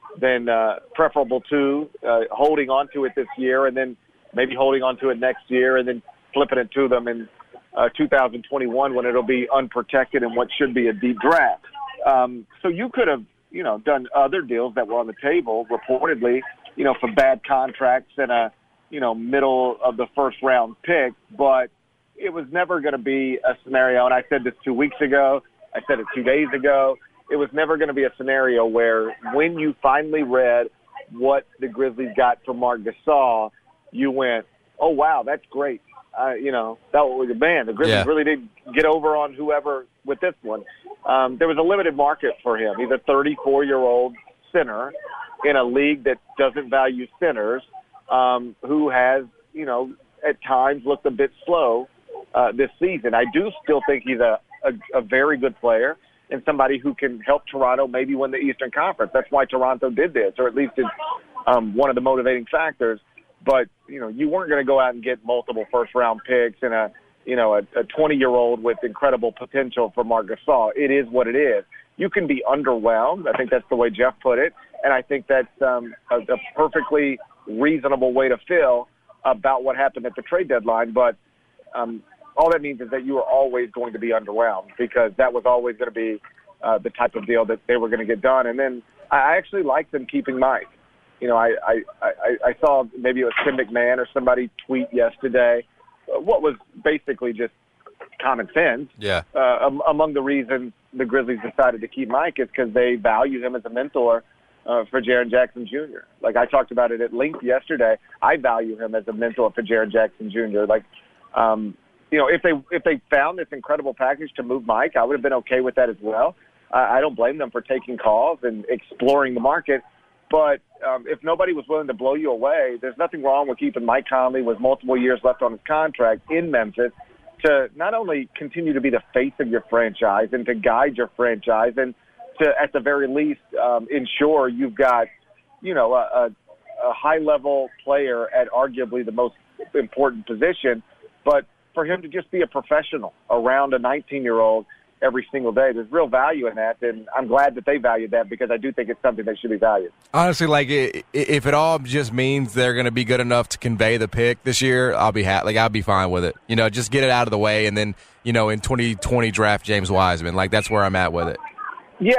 holding on to it this year and then maybe holding on to it next year and then flipping it to them in 2021 when it'll be unprotected in what should be a deep draft. So you could have, done other deals that were on the table, reportedly, for bad contracts and a, middle of the first round pick, but it was never going to be a scenario, and I said this 2 weeks ago, I said it 2 days ago, it was never going to be a scenario where when you finally read what the Grizzlies got from Marc Gasol, you went, oh, wow, that's great. That was a man. The Grizzlies really did get over on whoever with this one. There was a limited market for him. He's a 34-year-old center in a league that doesn't value centers, who has, at times looked a bit slow this season. I do still think he's a very good player and somebody who can help Toronto maybe win the Eastern Conference. That's why Toronto did this, or at least it's one of the motivating factors. But, you weren't going to go out and get multiple first-round picks and a 20-year-old with incredible potential for Marc Gasol. It is what it is. You can be underwhelmed. I think that's the way Jeff put it. And I think that's a perfectly reasonable way to feel about what happened at the trade deadline. But all that means is that you are always going to be underwhelmed because that was always going to be the type of deal that they were going to get done. And then I actually like them keeping Mike. I saw maybe it was Tim McMahon or somebody tweet yesterday what was basically just common sense.
Yeah.
Among the reasons the Grizzlies decided to keep Mike is because they value him as a mentor for Jaren Jackson Jr. Like I talked about it at length yesterday. I value him as a mentor for Jaren Jackson Jr. Like, if they found this incredible package to move Mike, I would have been okay with that as well. I don't blame them for taking calls and exploring the market. But if nobody was willing to blow you away, there's nothing wrong with keeping Mike Conley with multiple years left on his contract in Memphis to not only continue to be the face of your franchise and to guide your franchise and to, at the very least, ensure you've got, a high-level player at arguably the most important position, but for him to just be a professional around a 19-year-old every single day. There's real value in that, and I'm glad that they valued that because I do think it's something that should be valued.
Honestly, like if it all just means they're going to be good enough to convey the pick this year, I'll be I'll be fine with it. Just get it out of the way, and then in 2020 draft James Wiseman. Like that's where I'm at with it.
Yeah,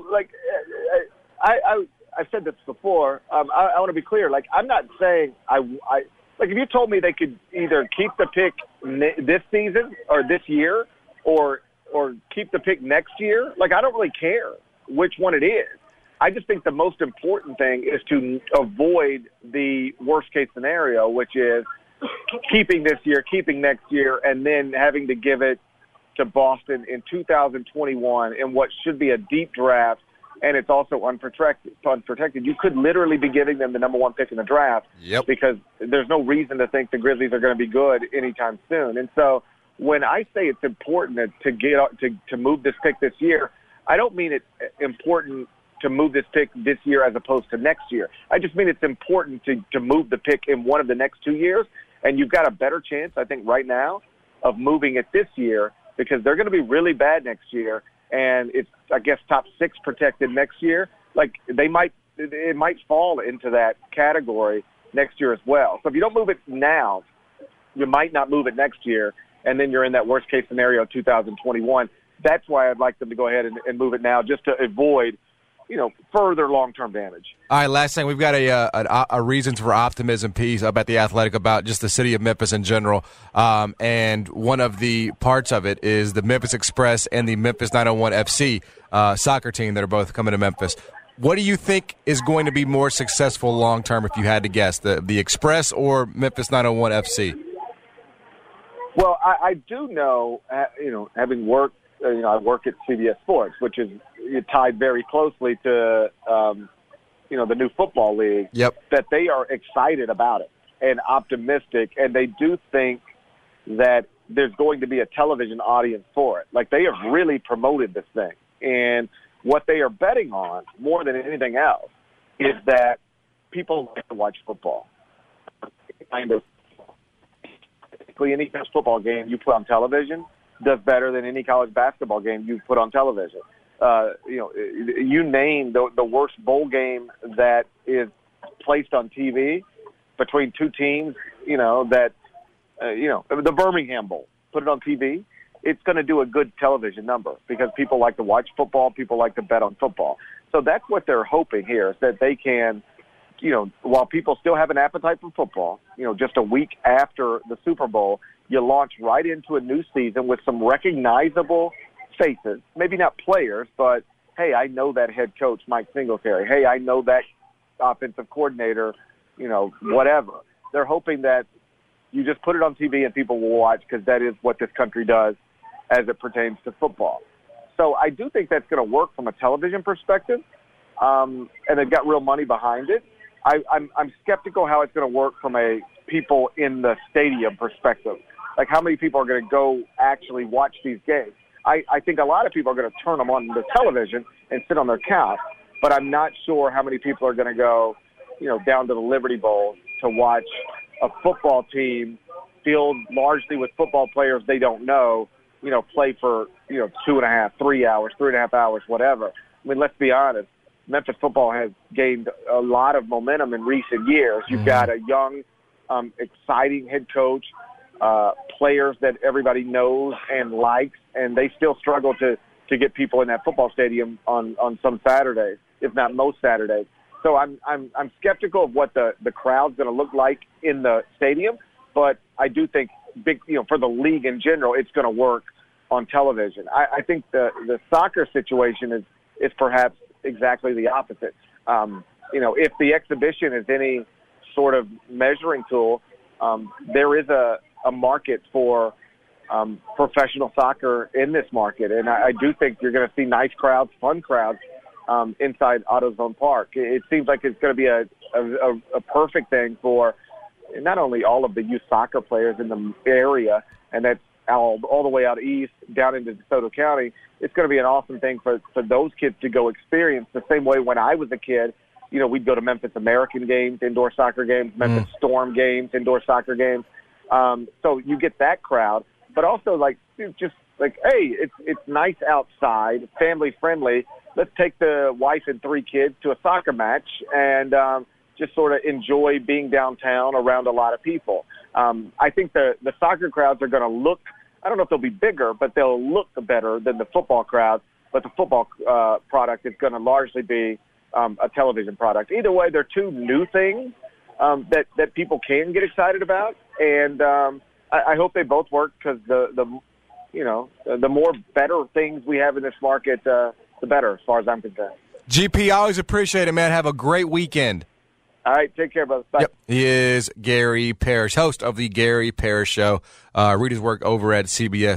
I've said this before. I want to be clear. Like I'm not saying like if you told me they could either keep the pick this season or this year, or keep the pick next year, like I don't really care which one it is. I just think the most important thing is to avoid the worst case scenario, which is keeping this year, keeping next year, and then having to give it to Boston in 2021 in what should be a deep draft, and it's also unprotected. You could literally be giving them the number one pick in the draft because there's no reason to think the Grizzlies are going to be good anytime soon. And so when I say it's important to move this pick this year, I don't mean it's important to move this pick this year as opposed to next year. I just mean it's important to move the pick in one of the next 2 years, and you've got a better chance, I think, right now of moving it this year because they're going to be really bad next year, and it's, I guess, top 6 protected next year. Like it might fall into that category next year as well. So if you don't move it now, you might not move it next year, and then you're in that worst-case scenario 2021. That's why I'd like them to go ahead and move it now just to avoid, further long-term damage.
All right, last thing. We've got a Reasons for Optimism piece up at The Athletic about just the city of Memphis in general, and one of the parts of it is the Memphis Express and the Memphis 901 FC soccer team that are both coming to Memphis. What do you think is going to be more successful long-term if you had to guess, the Express or Memphis 901 FC?
Well, I do know, having worked, I work at CBS Sports, which is tied very closely to, the new football league, that they are excited about it and optimistic, and they do think that there's going to be a television audience for it. Like, they have really promoted this thing. And what they are betting on, more than anything else, is that people like to watch football. Kind of any college football game you put on television does better than any college basketball game you put on television. You name the worst bowl game that is placed on TV between two teams, the Birmingham Bowl, put it on TV, it's going to do a good television number because people like to watch football, people like to bet on football. So that's what they're hoping here, is that they can, while people still have an appetite for football, just a week after the Super Bowl, you launch right into a new season with some recognizable faces. Maybe not players, but, hey, I know that head coach, Mike Singletary. Hey, I know that offensive coordinator, whatever. They're hoping that you just put it on TV and people will watch because that is what this country does as it pertains to football. So I do think that's going to work from a television perspective, and they've got real money behind it. I'm skeptical how it's going to work from a people in the stadium perspective. Like, how many people are going to go actually watch these games? I think a lot of people are going to turn them on the television and sit on their couch, but I'm not sure how many people are going to go, down to the Liberty Bowl to watch a football team filled largely with football players they don't know, play for, 2.5, 3 hours, 3.5 hours, whatever. I mean, let's be honest. Memphis football has gained a lot of momentum in recent years. You've got a young, exciting head coach, players that everybody knows and likes, and they still struggle to get people in that football stadium on some Saturdays, if not most Saturdays. So I'm skeptical of what the crowd's going to look like in the stadium, but I do think for the league in general, it's going to work on television. I think the soccer situation is perhaps exactly the opposite. If the exhibition is any sort of measuring tool, there is a market for professional soccer in this market, and I do think you're going to see nice crowds, fun crowds inside AutoZone Park. It seems like it's going to be a perfect thing for not only all of the youth soccer players in the area, and that's all the way out east down into DeSoto County. It's going to be an awesome thing for those kids to go experience the same way when I was a kid. We'd go to Memphis American games, indoor soccer games, Memphis Storm games, indoor soccer games. So you get that crowd, but also hey, it's nice outside, family friendly. Let's take the wife and 3 kids to a soccer match and just sort of enjoy being downtown around a lot of people. I think the soccer crowds are going to look, I don't know if they'll be bigger, but they'll look better than the football crowd. But the football product is going to largely be a television product. Either way, they're 2 new things that people can get excited about, and I hope they both work because the more better things we have in this market, the better, as far as I'm concerned.
GP, I always appreciate it, man. Have a great weekend.
All right, take care, brother. Bye.
Yep. He is Gary Parrish, host of the Gary Parrish Show. Read his work over at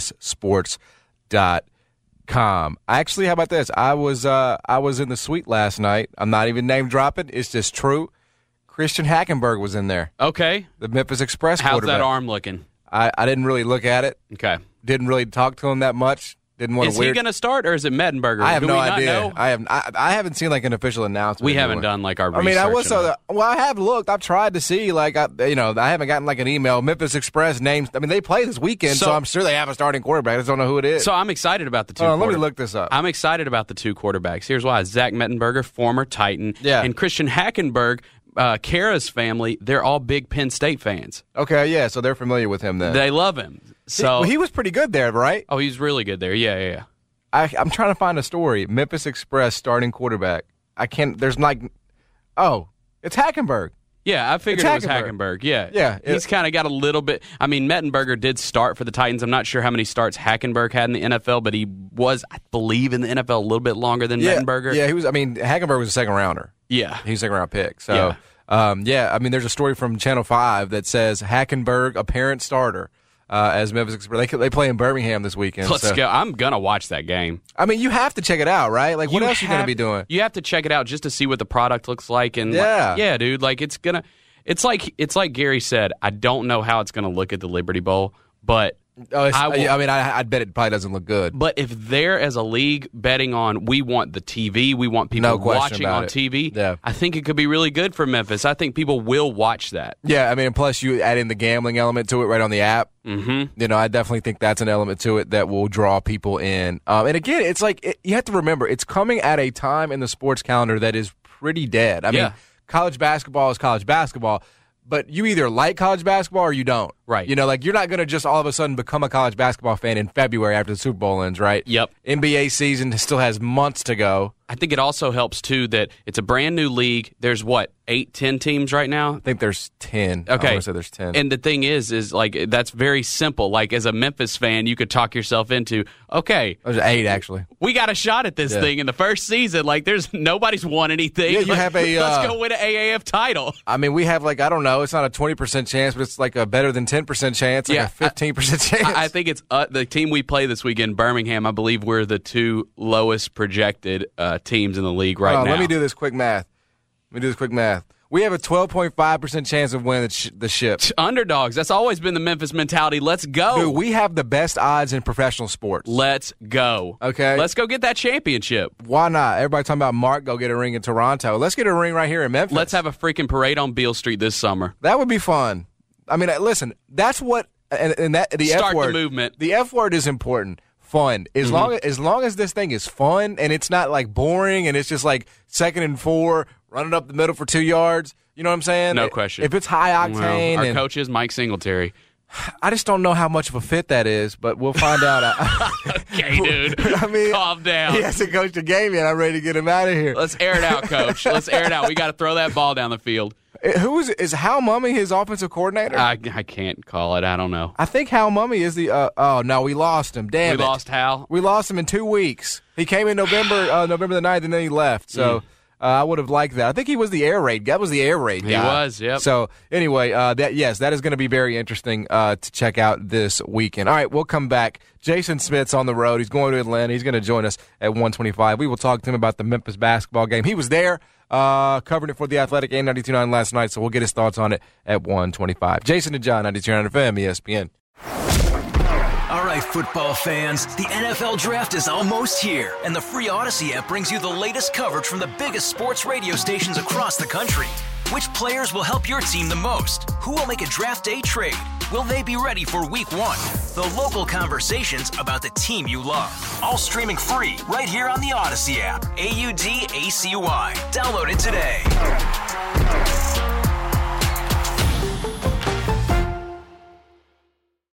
CBSSports.com. Actually, how about this? I was in the suite last night. I'm not even name dropping. It's just true. Christian Hackenberg was in there.
Okay.
The Memphis Express
How's
quarterback.
that arm looking?
I didn't really look at it.
Okay.
Didn't really talk to him that much. Didn't want
is
to
he going to start, or is it Mettenberger?
I have no
idea.
idea. I haven't seen an official announcement.
We haven't done our research.
I mean, I have looked. I've tried to see. I haven't gotten an email. Memphis Express names. I mean, they play this weekend, so I'm sure they have a starting quarterback. I just don't know who it is.
So I'm excited about the 2.
Let me look this up.
I'm excited about the 2 quarterbacks. Here's why: Zach Mettenberger, former Titan, and Christian Hackenberg. Kara's family, they're all big Penn State fans.
Okay, yeah, so they're familiar with him then.
They love him. So
he was pretty good there, right?
Oh, he's really good there. Yeah.
I'm trying to find a story. Memphis Express starting quarterback. I can't. There's it's Hackenberg.
Yeah, I figured it was Hackenberg. Yeah. He's kind of got a little bit. I mean, Mettenberger did start for the Titans. I'm not sure how many starts Hackenberg had in the NFL, but he was, I believe, in the NFL a little bit longer than Mettenberger.
Yeah, he was. I mean, Hackenberg was a second rounder.
Yeah.
He was a second round pick. So, I mean, there's a story from Channel 5 that says Hackenberg, apparent starter. As Memphis Express. They play in Birmingham this weekend.
Let's go. I'm going to watch that game.
I mean, you have to check it out, right? What else are you going to be doing?
You have to check it out just to see what the product looks like. And dude, it's like Gary said, I don't know how it's going to look at the Liberty Bowl, but
I'd bet it probably doesn't look good.
But if they're, as a league, betting on we want the TV, we want people watching on TV, I think it could be really good for Memphis. I think people will watch that.
Yeah, I mean, plus you add in the gambling element to it right on the app.
Mm-hmm.
I definitely think that's an element to it that will draw people in. And again, it's you have to remember, it's coming at a time in the sports calendar that is pretty dead. I mean, college basketball is college basketball. But you either like college basketball or you don't.
Right.
You're not going to just all of a sudden become a college basketball fan in February after the Super Bowl ends, right?
Yep.
NBA season still has months to go.
I think it also helps, too, that it's a brand new league. There's, 8, 10 teams right now?
I think there's 10.
Okay.
I want to say there's 10.
And the thing is that's very simple. As a Memphis fan, you could talk yourself into, okay.
There's 8, actually.
We got a shot at this thing in the first season. Nobody's won anything.
Yeah, you have
let's go win an AAF title.
I mean, we have, I don't know, it's not a 20% chance, but it's a better than 10% chance, a 15% chance.
I think it's the team we play this weekend, Birmingham. I believe we're the 2 lowest projected teams in the league right now.
Let me do this quick math. We have a 12.5% chance of winning the ship.
Underdogs. That's always been the Memphis mentality. Let's go.
Dude, we have the best odds in professional sports.
Let's go.
Okay.
Let's go get that championship.
Why not? Everybody talking about Mark go get a ring in Toronto. Let's get a ring right here in Memphis.
Let's have a freaking parade on Beale Street this summer.
That would be fun. I mean, listen, that's what and that the
Start
F word.
the movement.
The F word is important. Fun. As long as this thing is fun and it's not boring and it's just 2nd and 4, running up the middle for 2 yards. You know what I'm saying?
No question.
If it's high octane,
our coach is Mike Singletary.
I just don't know how much of a fit that is, but we'll find out.
Okay, dude.
I mean,
calm down.
He hasn't coached a game yet. I'm ready to get him out of here.
Let's air it out, Coach. Let's air it out. We got to throw that ball down the field.
Is Hal Mumme his offensive coordinator?
I can't call it. I don't know.
I think Hal Mumme is the. Oh no, we lost him. Damn it.
We lost Hal.
We lost him in 2 weeks. He came in November the 9th, and then he left. So. I would have liked that. I think he was the air raid. That was the air raid guy.
He was, yep.
So anyway, that is going to be very interesting to check out this weekend. All right, we'll come back. Jason Smith's on the road. He's going to Atlanta. He's going to join us at 1:25. We will talk to him about the Memphis basketball game. He was there covering it for the Athletic and 92.9 last night, so we'll get his thoughts on it at 1:25. Jason and John, 92.9 FM, ESPN.
All right, football fans, the NFL Draft is almost here, and the free Odyssey app brings you the latest coverage from the biggest sports radio stations across the country. Which players will help your team the most? Who will make a draft day trade? Will they be ready for Week 1? The local conversations about the team you love. All streaming free right here on the Odyssey app. AUDACY. Download it today.